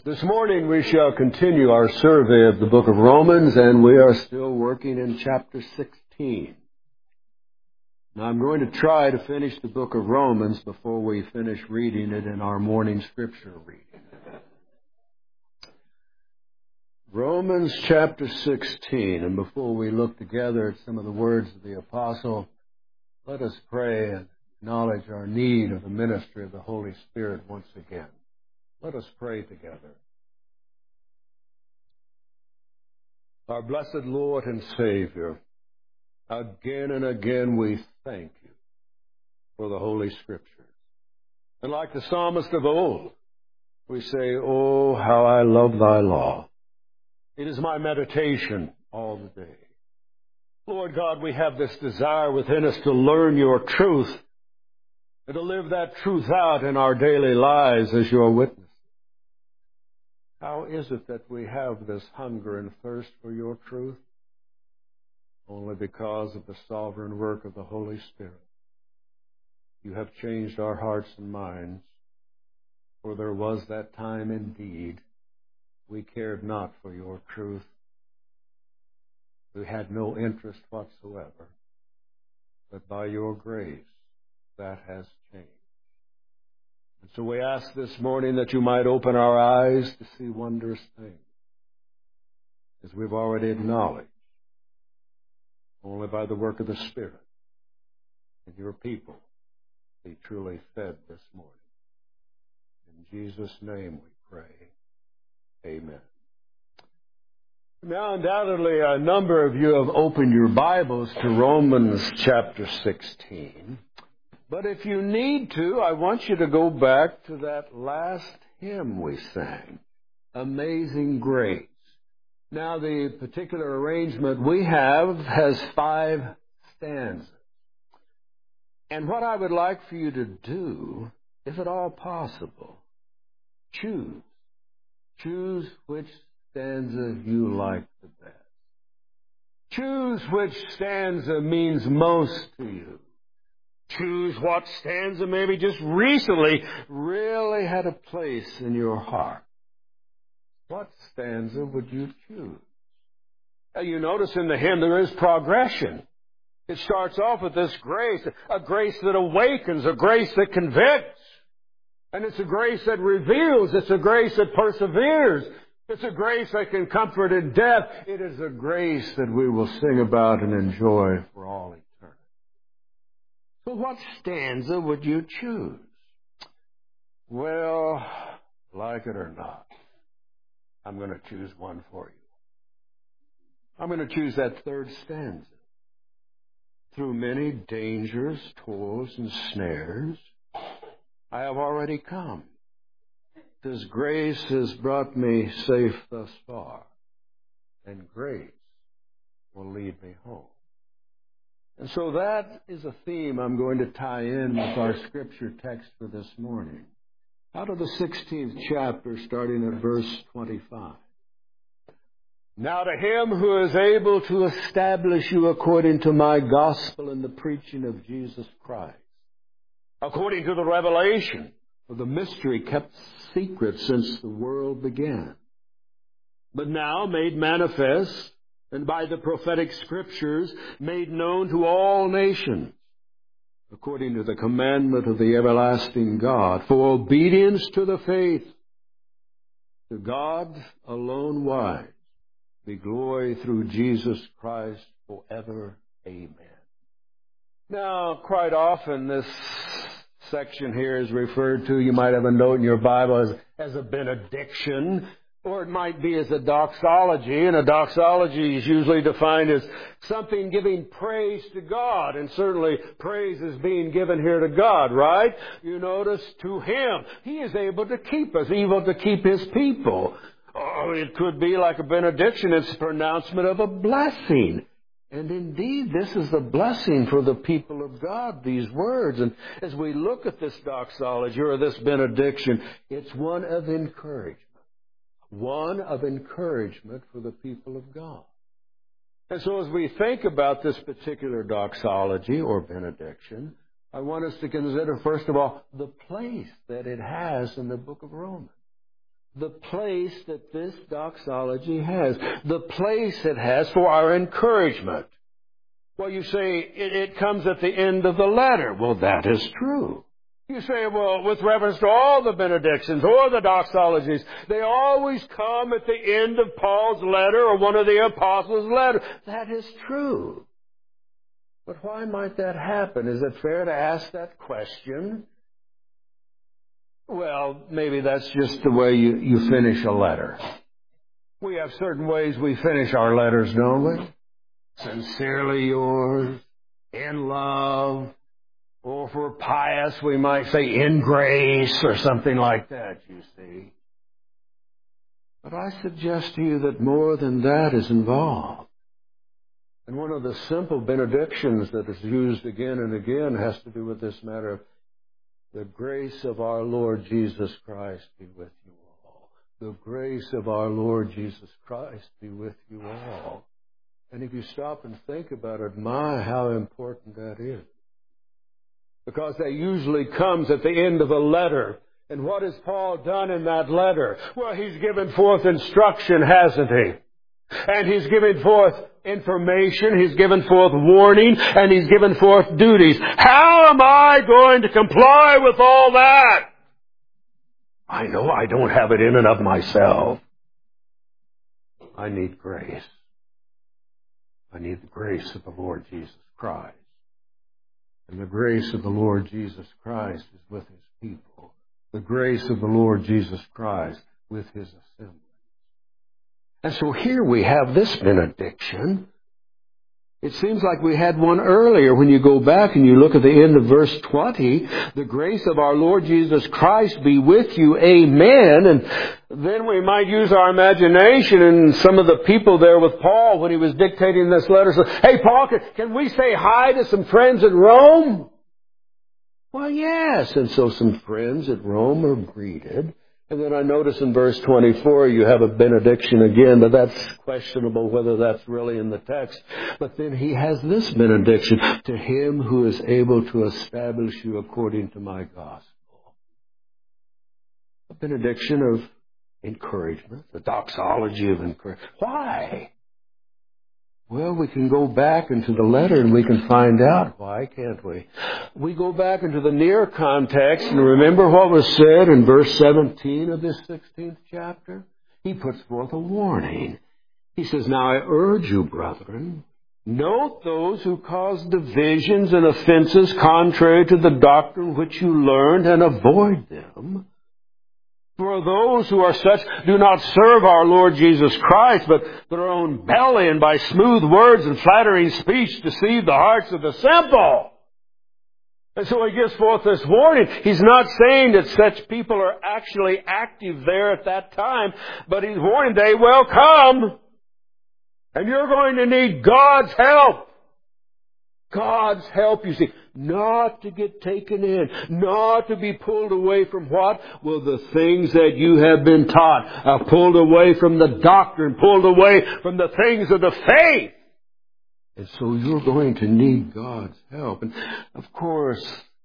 This morning we shall continue our survey of the book of Romans, and we are still working in chapter 16. Now I'm going to try to finish the book of Romans before we finish reading it in our morning scripture reading. Romans chapter 16, and before we look together at some of the words of the apostle, let us pray and acknowledge our need of the ministry of the Holy Spirit once again. Let us pray together. Our blessed Lord and Savior, again and again we thank you for the Holy Scriptures. And like the psalmist of old, we say, "Oh, how I love thy law. It is my meditation all the day." Lord God, we have this desire within us to learn your truth and to live that truth out in our daily lives as your witness. How is it that we have this hunger and thirst for your truth? Only because of the sovereign work of the Holy Spirit. You have changed our hearts and minds, for there was that time indeed we cared not for your truth. We had no interest whatsoever, but by your grace that has changed. And so we ask this morning that you might open our eyes to see wondrous things, as we've already acknowledged, only by the work of the Spirit and your people be truly fed this morning. In Jesus' name we pray. Amen. Now, undoubtedly, a number of you have opened your Bibles to Romans chapter 16. But if you need to, I want you to go back to that last hymn we sang, Amazing Grace. Now, the particular arrangement we have has 5 stanzas. And what I would like for you to do, if at all possible, choose which stanza you like the best. Choose which stanza means most to you. Choose what stanza maybe just recently really had a place in your heart. What stanza would you choose? Now, you notice in the hymn there is progression. It starts off with this grace, a grace that awakens, a grace that convicts. And it's a grace that reveals. It's a grace that perseveres. It's a grace that can comfort in death. It is a grace that we will sing about and enjoy for all eternity. So what stanza would you choose? Well, like it or not, I'm going to choose one for you. I'm going to choose that 3rd stanza. Through many dangers, toils, and snares, I have already come. 'Tis grace has brought me safe thus far, and grace will lead me home. And so that is a theme I'm going to tie in with our scripture text for this morning. Out of the 16th chapter, starting at verse 25. Now to him who is able to establish you according to my gospel and the preaching of Jesus Christ, according to the revelation of the mystery kept secret since the world began, but now made manifest, and by the prophetic scriptures made known to all nations, according to the commandment of the everlasting God, for obedience to the faith. To God alone wise be glory through Jesus Christ forever. Amen. Now, quite often this section here is referred to, you might have a note in your Bible, as a benediction, or it might be as a doxology. And a doxology is usually defined as something giving praise to God. And certainly praise is being given here to God, right? You notice, to him. He is able to keep us, able to keep his people. Oh, it could be like a benediction. It's a pronouncement of a blessing. And indeed, this is a blessing for the people of God, these words. And as we look at this doxology or this benediction, it's one of encouragement. One of encouragement for the people of God. And so as we think about this particular doxology or benediction, I want us to consider, first of all, the place that it has in the book of Romans. the place that this doxology has, the place it has for our encouragement. Well, you say it comes at the end of the letter. Well, that is true. You say, well, with reference to all the benedictions or the doxologies, they always come at the end of Paul's letter or one of the apostles' letters. That is true. But why might that happen? Is it fair to ask that question? Well, maybe that's just the way you finish a letter. We have certain ways we finish our letters, don't we? Sincerely yours, in love, or for pious, we might say in grace or something like that, you see. But I suggest to you that more than that is involved. And one of the simple benedictions that is used again and again has to do with this matter of the grace of our Lord Jesus Christ be with you all. The grace of our Lord Jesus Christ be with you all. And if you stop and think about it, my, how important that is. Because that usually comes at the end of a letter. And what has Paul done in that letter? Well, he's given forth instruction, hasn't he? And he's given forth information, he's given forth warning, and he's given forth duties. How am I going to comply with all that? I know I don't have it in and of myself. I need grace. I need the grace of the Lord Jesus Christ. And the grace of the Lord Jesus Christ is with His people. The grace of the Lord Jesus Christ with His assembly. And so here we have this benediction. It seems like we had one earlier when you go back and you look at the end of verse 20. The grace of our Lord Jesus Christ be with you. Amen. And then we might use our imagination, and some of the people there with Paul when he was dictating this letter said, hey, Paul, can we say hi to some friends in Rome? Well, yes. And so some friends at Rome are greeted. And then I notice in verse 24 you have a benediction again, but that's questionable whether that's really in the text. But then he has this benediction, to Him who is able to establish you according to my gospel. A benediction of encouragement, a doxology of encouragement. Why? Well, we can go back into the letter and we can find out why, can't we? We go back into the near context and remember what was said in verse 17 of this 16th chapter? He puts forth a warning. He says, now I urge you, brethren, note those who cause divisions and offenses contrary to the doctrine which you learned, and avoid them. For those who are such do not serve our Lord Jesus Christ, but their own belly, and by smooth words and flattering speech deceive the hearts of the simple. And so he gives forth this warning. He's not saying that such people are actually active there at that time, but he's warning they will come. And you're going to need God's help. God's help, you see, not to get taken in, not to be pulled away from what? Well, the things that you have been taught, pulled away from the doctrine, pulled away from the things of the faith. And so you're going to need God's help. And of course,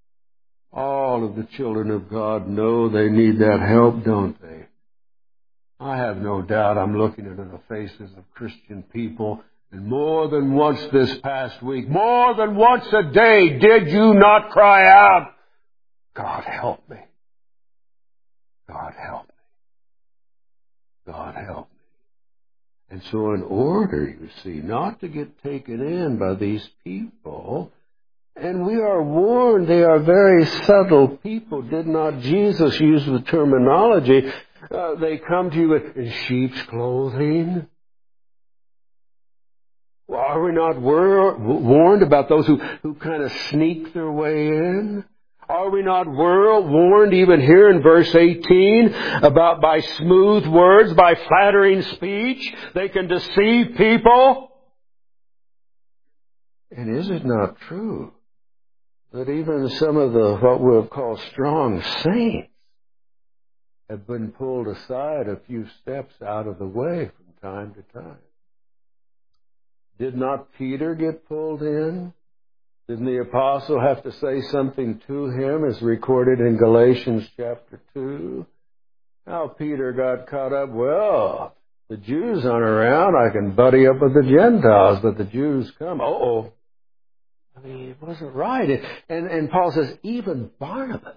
all of the children of God know they need that help, don't they? I have no doubt I'm looking into the faces of Christian people. And more than once this past week, more than once a day, did you not cry out, God help me. God help me. God help me. And so in order, you see, not to get taken in by these people, and we are warned they are very subtle people. Did not Jesus use the terminology, they come to you in sheep's clothing? Are we not warned about those who kind of sneak their way in? Are we not warned even here in verse 18 about by smooth words, by flattering speech, they can deceive people? And is it not true that even some of the what we'll call strong saints have been pulled aside a few steps out of the way from time to time? Did not Peter get pulled in? Didn't the apostle have to say something to him as recorded in Galatians chapter 2? How Peter got caught up, well, the Jews aren't around, I can buddy up with the Gentiles, but the Jews come. Uh-oh. I mean, it wasn't right. And Paul says, even Barnabas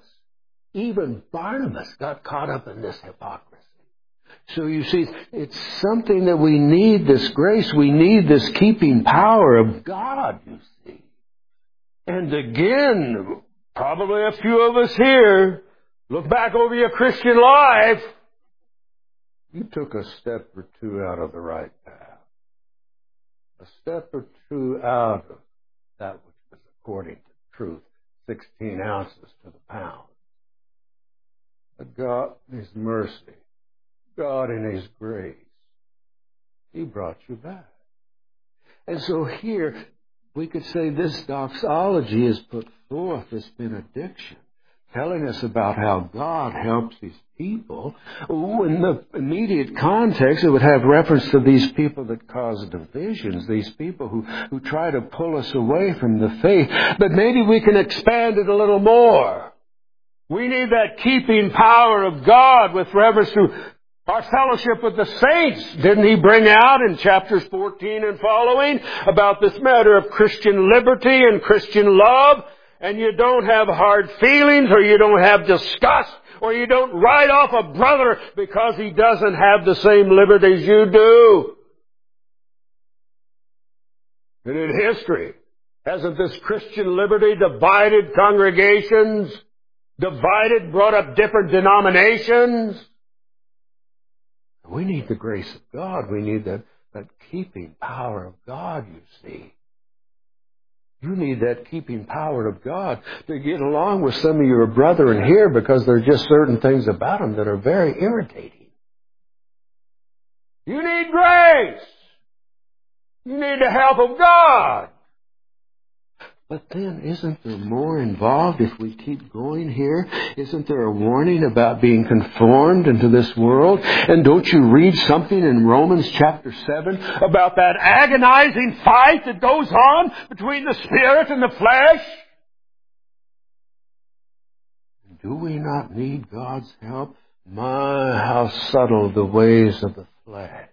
got caught up in this hypocrisy. So you see, it's something that we need, this grace. We need this keeping power of God, you see. And again, probably a few of us here, look back over your Christian life. You took a step or two out of the right path. A step or two out of that which was according to truth, 16 ounces to the pound. But God in His mercy, God in His grace, He brought you back. And so here, we could say this doxology is put forth, this benediction, telling us about how God helps His people. In the immediate context, it would have reference to these people that cause divisions, these people who try to pull us away from the faith. But maybe we can expand it a little more. We need that keeping power of God with reference to our fellowship with the saints. Didn't He bring out in chapters 14 and following about this matter of Christian liberty and Christian love? And you don't have hard feelings, or you don't have disgust, or you don't write off a brother because he doesn't have the same liberties you do. And in history, hasn't this Christian liberty divided congregations? Brought up different denominations? We need the grace of God. We need that keeping power of God, you see. You need that keeping power of God to get along with some of your brethren here, because there are just certain things about them that are very irritating. You need grace. You need the help of God. But then, isn't there more involved if we keep going here? Isn't there a warning about being conformed into this world? And don't you read something in Romans chapter 7 about that agonizing fight that goes on between the spirit and the flesh? Do we not need God's help? My, how subtle the ways of the flesh.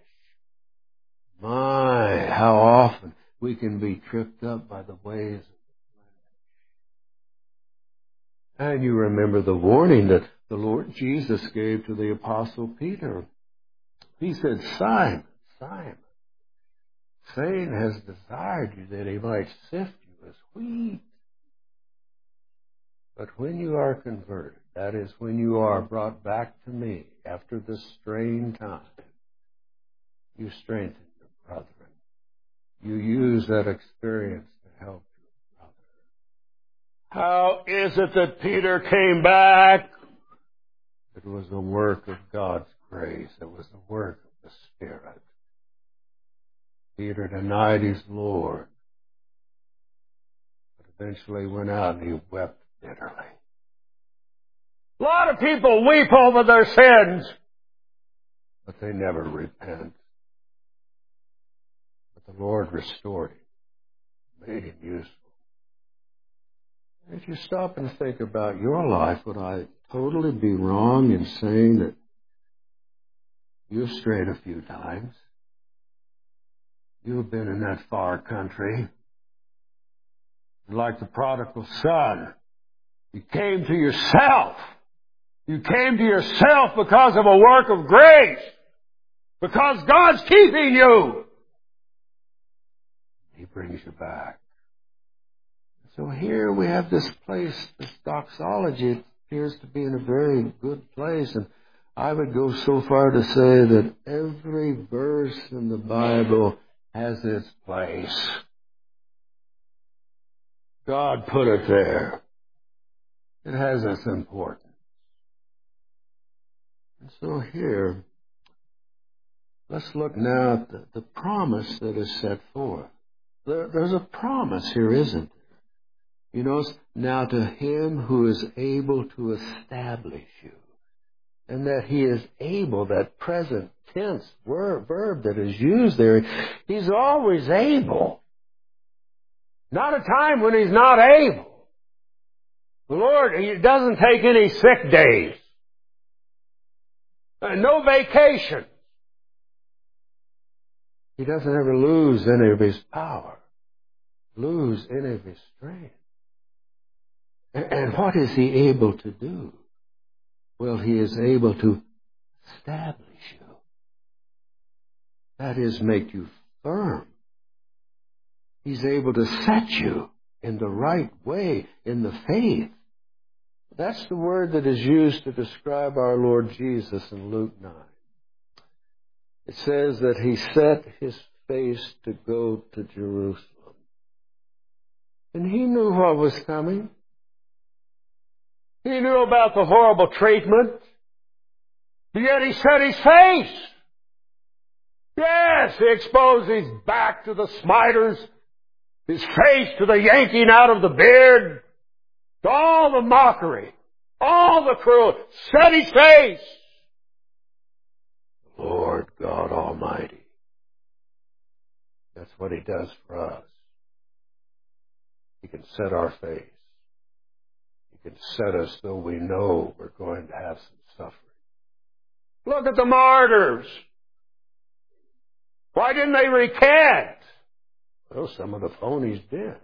My, how often we can be tripped up by the ways of the flesh. And you remember the warning that the Lord Jesus gave to the Apostle Peter. He said, Simon, Simon, Satan has desired you that he might sift you as wheat. But when you are converted, that is, when you are brought back to me after this strained time, you strengthen your brethren. You use that experience to help your brother. How is it that Peter came back? It was the work of God's grace. It was the work of the Spirit. Peter denied his Lord, but eventually went out and he wept bitterly. A lot of people weep over their sins, but they never repent. But the Lord restored him, made him useful. If you stop and think about your life, would I totally be wrong in saying that you've strayed a few times? You've been in that far country. Like the prodigal son, you came to yourself. You came to yourself because of a work of grace. Because God's keeping you. He brings you back. So here we have this place, this doxology. It appears to be in a very good place. And I would go so far to say that every verse in the Bible has its place. God put it there. It has its importance. And so here, let's look now at the promise that is set forth. There's a promise here, isn't there? You notice, now to him who is able to establish you. And that he is able, that present tense verb that is used there, he's always able. Not a time when he's not able. The Lord, he doesn't take any sick days. and no vacation. He doesn't ever lose any of his power, lose any of his strength. And what is he able to do? Well, he is able to establish you. That is, make you firm. He's able to set you in the right way, in the faith. That's the word that is used to describe our Lord Jesus in Luke 9. It says that he set his face to go to Jerusalem. And he knew what was coming. He knew about the horrible treatment. But yet he set his face. Yes, he exposed his back to the smiters, his face to the yanking out of the beard, to all the mockery, all the cruelty. Set his face. Lord God Almighty. That's what he does for us. He can set our face. He can set us though we know we're going to have some suffering. Look at the martyrs. Why didn't they recant? Well, some of the phonies did.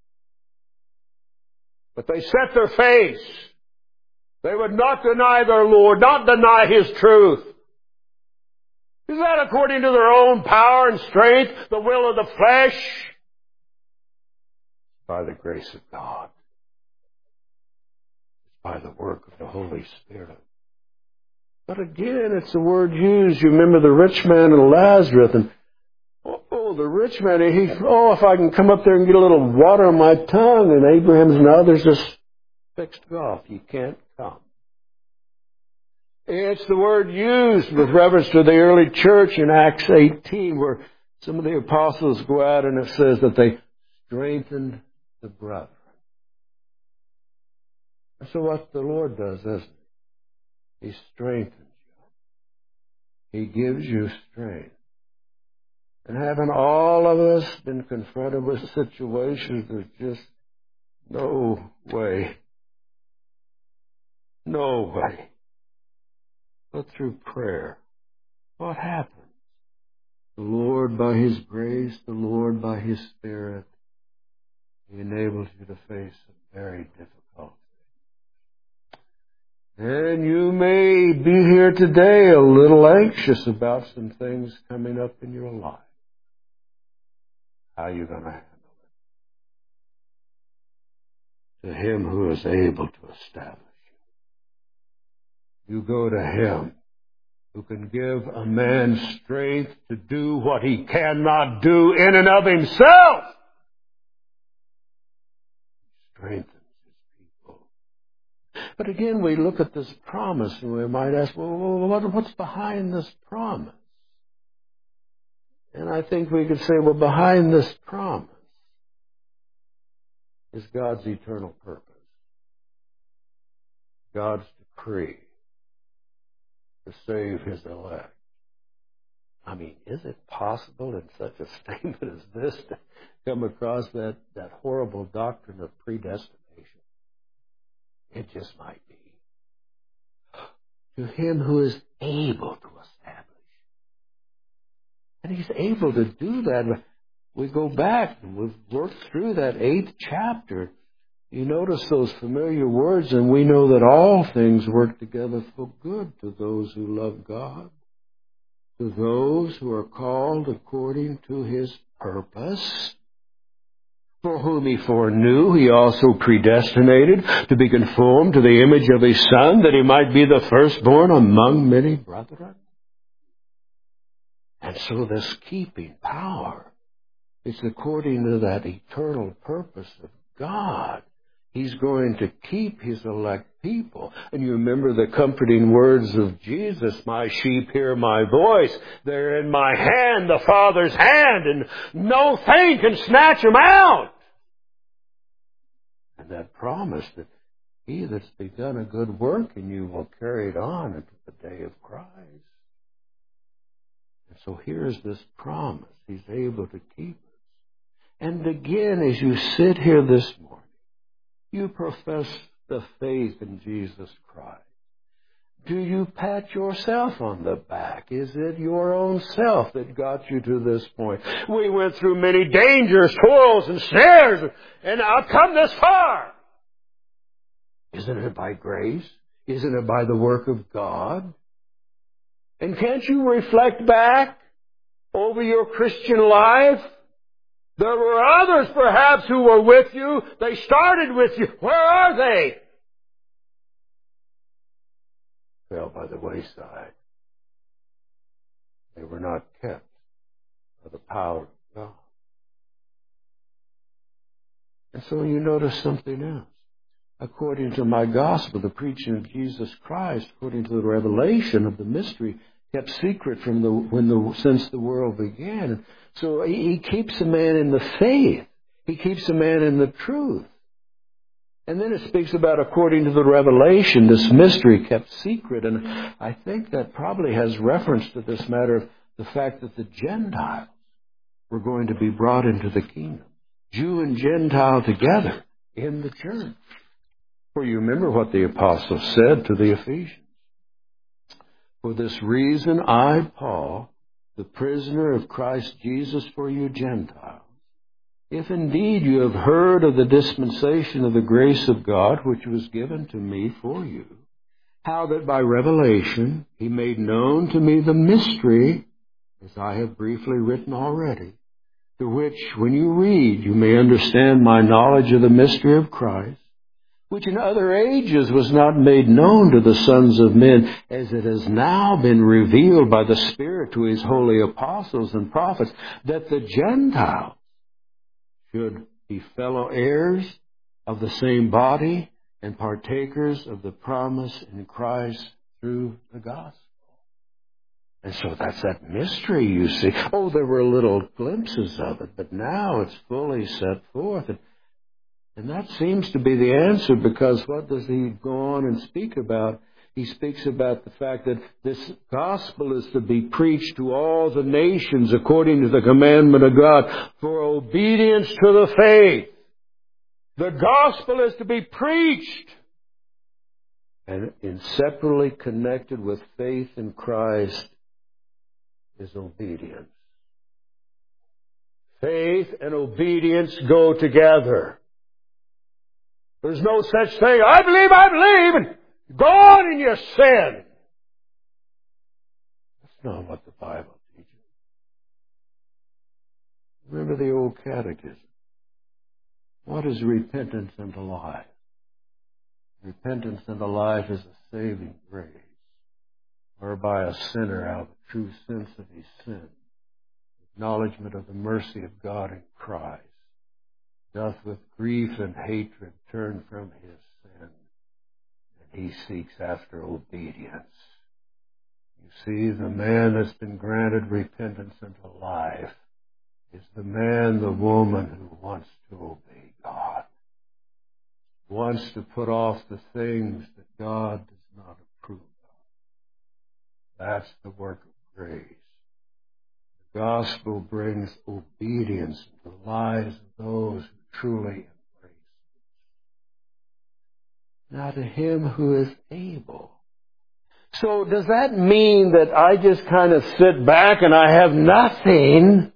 But they set their face. They would not deny their Lord, not deny His truth. Is that according to their own power and strength, the will of the flesh? By the grace of God. By the work of the Holy Spirit. But again, it's the word used. You remember the rich man and Lazarus. And the rich man, if I can come up there and get a little water on my tongue. And Abraham's and others just fixed it off. You can't come. It's the word used with reference to the early church in Acts 18, where some of the apostles go out and it says that they strengthened the brethren. And so what the Lord does, isn't He? He strengthens you. He gives you strength. And haven't all of us been confronted with situations there's just no way. No way. But through prayer, what happens? The Lord by His grace, the Lord by His Spirit, He enables you to face a very difficult thing. And you may be here today a little anxious about some things coming up in your life. How are you going to handle it? To Him who is able to establish you. You go to Him who can give a man strength to do what he cannot do in and of himself. He strengthens His people. But again, we look at this promise and we might ask, well, what's behind this promise? And I think we could say, well, behind this promise is God's eternal purpose. God's decree to save His elect. I mean, is it possible in such a statement as this to come across that horrible doctrine of predestination? It just might be. To Him who is able to establish. And He's able to do that. We go back and we've worked through that 8th chapter. You notice those familiar words, and we know that all things work together for good to those who love God, to those who are called according to His purpose. For whom He foreknew, He also predestinated to be conformed to the image of His Son, that He might be the firstborn among many brethren. And so this keeping power is according to that eternal purpose of God. He's going to keep His elect people. And you remember the comforting words of Jesus, my sheep hear my voice. They're in my hand, the Father's hand, and no thing can snatch them out. And that promise that He that's begun a good work in you will carry it on into the day of Christ. And so here's this promise. He's able to keep us. And again, as you sit here this morning, you profess the faith in Jesus Christ. do you pat yourself on the back? Is it your own self that got you to this point? We went through many dangers, toils, and snares, and I've come this far. Isn't it by grace? Isn't it by the work of God? And can't you reflect back over your Christian life? There were others perhaps who were with you. They started with you. Where are they? Fell by the wayside. They were not kept by the power of God. And so you notice something else. According to my gospel, the preaching of Jesus Christ, according to the revelation of the mystery, kept secret from since the world began. So he keeps a man in the faith. He keeps a man in the truth. And then it speaks about, according to the revelation, this mystery kept secret. And I think that probably has reference to this matter of the fact that the Gentiles were going to be brought into the kingdom. Jew and Gentile together in the church. For you remember what the apostle said to the Ephesians. For this reason, I, Paul, the prisoner of Christ Jesus for you Gentiles, if indeed you have heard of the dispensation of the grace of God which was given to me for you, how that by revelation he made known to me the mystery, as I have briefly written already, to which, when you read, you may understand my knowledge of the mystery of Christ, which in other ages was not made known to the sons of men, as it has now been revealed by the Spirit to his holy apostles and prophets, that the Gentiles should be fellow heirs of the same body and partakers of the promise in Christ through the gospel. And so that's that mystery, you see. Oh, there were little glimpses of it, but now it's fully set forth. And that seems to be the answer, because what does he go on and speak about? He speaks about the fact that this gospel is to be preached to all the nations according to the commandment of God for obedience to the faith. The gospel is to be preached. And inseparably connected with faith in Christ is obedience. Faith and obedience go together. There's no such thing, I believe, and go on in your sin. That's not what the Bible teaches. Remember the old catechism. What is repentance unto life? Repentance unto life is a saving grace, whereby a sinner, out of the true sense of his sin, acknowledgement of the mercy of God in Christ, doth with grief and hatred turn from his sin, and he seeks after obedience. You see, the man that's been granted repentance unto life is the man, the woman who wants to obey God, wants to put off the things that God does not approve of. That's the work of grace. The gospel brings obedience to the lives of those who truly embrace it. Now to him who is able. So does that mean that I just kind of sit back and I have nothing?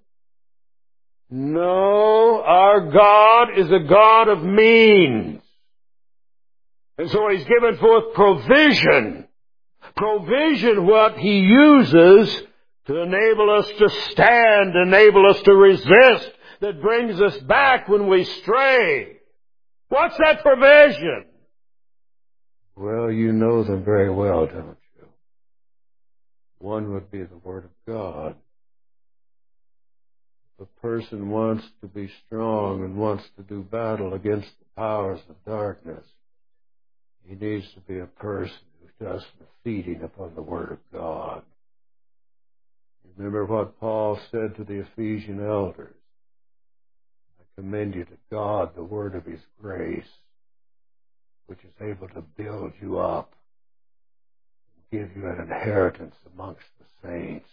No, our God is a God of means. And so he's given forth provision. Provision, what he uses to enable us to stand, enable us to resist, that brings us back when we stray. What's that provision? Well, you know them very well, don't you? One would be the Word of God. If a person wants to be strong and wants to do battle against the powers of darkness, he needs to be a person who does the feeding upon the Word of God. Remember what Paul said to the Ephesian elders. I commend you to God, the word of his grace, which is able to build you up and give you an inheritance amongst the saints.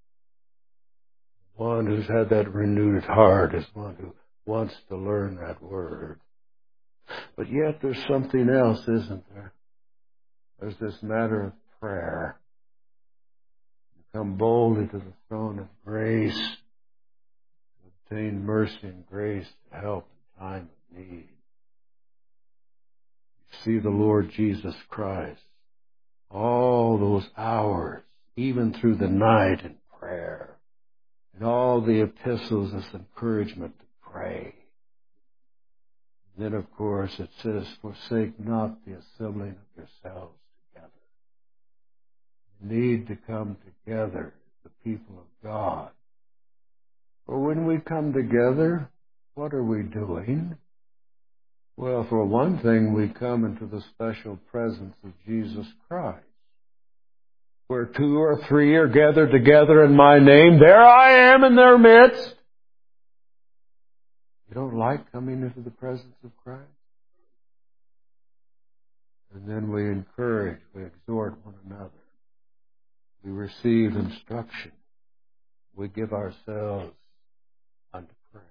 One who's had that renewed heart is one who wants to learn that word. But yet there's something else, isn't there? There's this matter of prayer. Come boldly to the throne of grace to obtain mercy and grace to help in time of need. See the Lord Jesus Christ. All those hours, even through the night in prayer. And all the epistles as encouragement to pray. And then, of course, it says, forsake not the assembling of yourselves together. You need to come together, the people of God. For when we come together, what are we doing? Well, for one thing, we come into the special presence of Jesus Christ. Where 2 or 3 are gathered together in my name, there I am in their midst. You don't like coming into the presence of Christ? And then we encourage, we exhort one another. We receive instruction. We give ourselves unto prayer.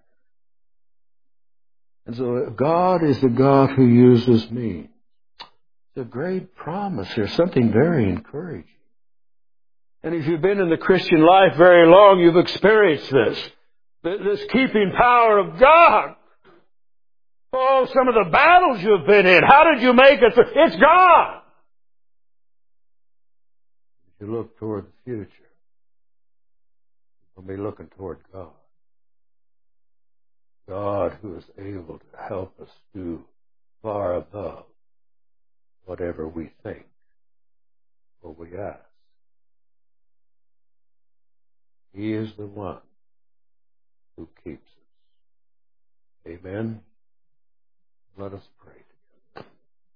And so God is the God who uses me. It's a great promise here, something very encouraging. And if you've been in the Christian life very long, you've experienced this keeping power of God. Oh, some of the battles you've been in, how did you make it? It's God. If you look toward the future, you'll be looking toward God. God who is able to help us do far above whatever we think or we ask. He is the one who keeps us. Amen. Let us pray together.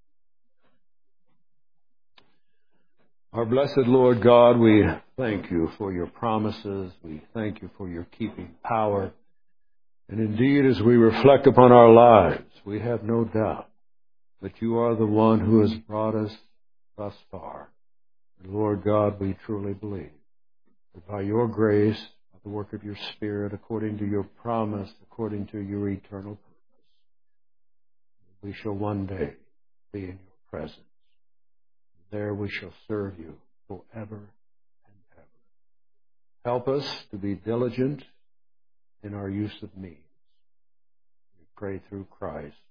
Our blessed Lord God, we thank you for your promises. We thank you for your keeping power. And indeed, as we reflect upon our lives, we have no doubt that you are the one who has brought us thus far. And Lord God, we truly believe that by your grace, by the work of your Spirit, according to your promise, according to your eternal purpose, we shall one day be in your presence. There we shall serve you forever and ever. Help us to be diligent in our use of means. We pray through Christ.